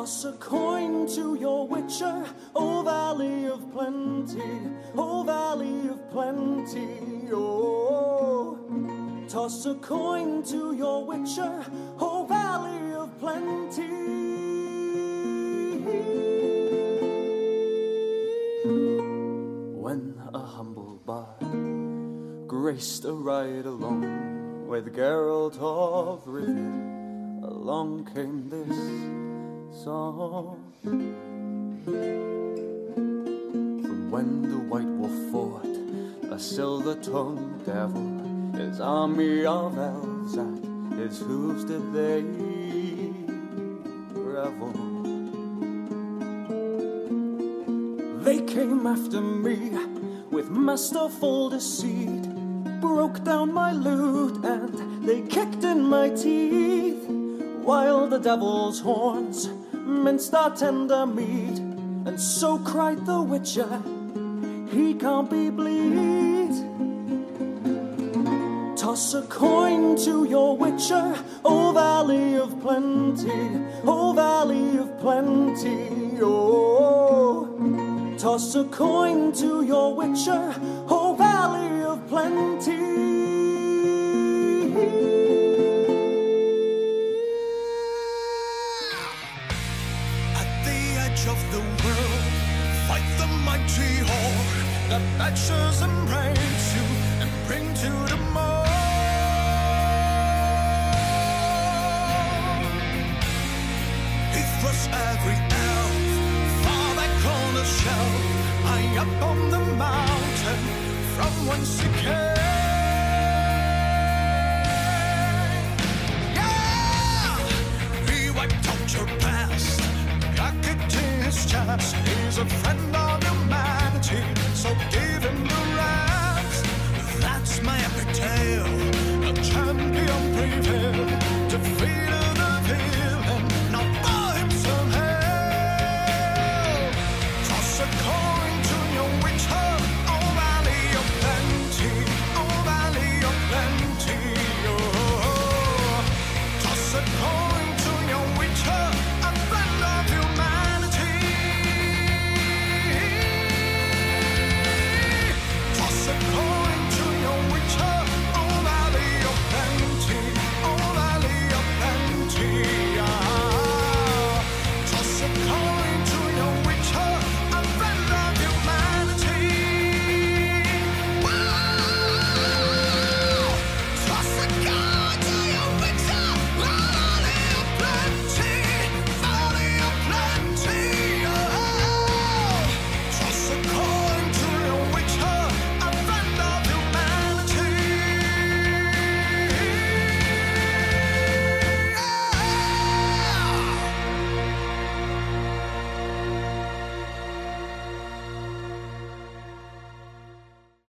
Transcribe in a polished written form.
Toss a coin to your witcher, O Valley of Plenty, O Valley of Plenty, oh. Toss a coin to your witcher, O Valley of Plenty. When a humble bard graced a ride along with Geralt of Rivia, along came this song. From when the White Wolf fought a silver-tongued devil, his army of elves at his hooves did they revel. They came after me with masterful deceit, broke down my lute and they kicked in my teeth, while the devil's horns minced our tender meat. And so cried the witcher, he can't be bleed. Toss a coin to your witcher, O Valley of Plenty, O Valley of Plenty, oh. Toss a coin to your witcher, O Valley of Plenty. Of the world, fight the mighty horde that batches and breaks you and bring to the mold. He thrusts every elf far back on the shelf, high up on the mountain from whence he came.